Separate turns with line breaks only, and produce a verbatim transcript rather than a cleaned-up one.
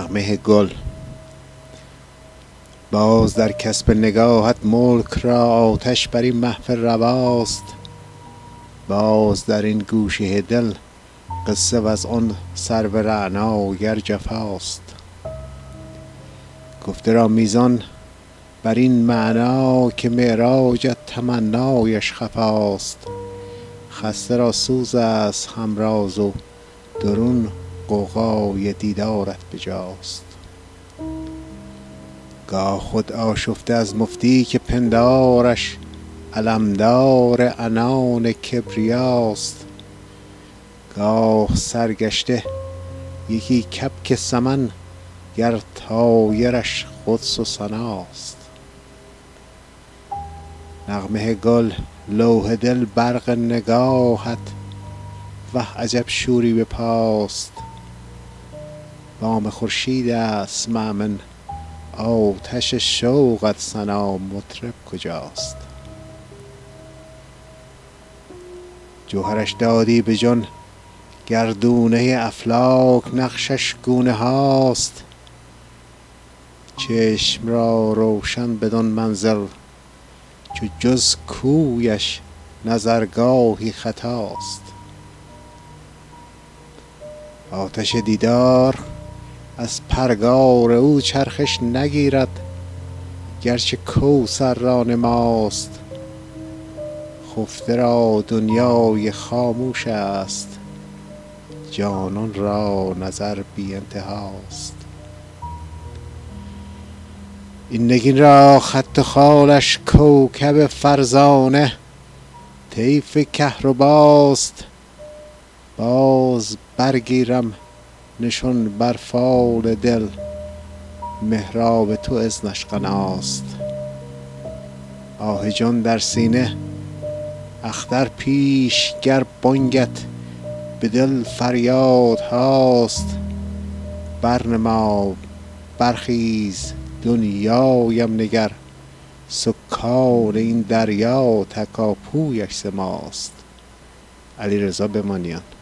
نغمه گل. باز در کسب نگاهت ملک را آتش بر این محفل رواست. باز در این گوشه دل قصه وز آن سرو رعناگر جفاست. گفته را میزان بر این معنا که معراجت تمنایش خفاست. خسته را سوز است همراز و درون غوغای دیدارت بجاست. گاه خود آشفته از مفتی که پندارش علمدار عنان کبریاست. گاه سرگشته یکی کبک سمن گر طایرش قدس و ثناست. نغمه گل لوح دل برق نگاهت وه عجب شوری به پاست. بام خورشید است مأمن آتش شوقت ثنا مطرب کجاست. جوهرش دادی به جان گردونه افلاک نقشش گونه هاست. چشم را روشن بدان منزل چو جز کویش نظرگاهی خطاست. آتش دیدار از پرگار او چرخش نگیرد گرچه کوثر را نماست. خفته را دنیای خاموش است جانان را نظر بی انتهاست. این نگین را خط و خالش کوکب فرزانه طیف کهرباست. باز برگیرم نشان بر فال دل محراب تو اذنش غناست. آه جان در سینه اختر پیش گر بانگت به دل فریاد هاست. برنما برخیز دنیایم نگر سکان این دریا تکاپویش ز ماست. علیرضا بمانیان.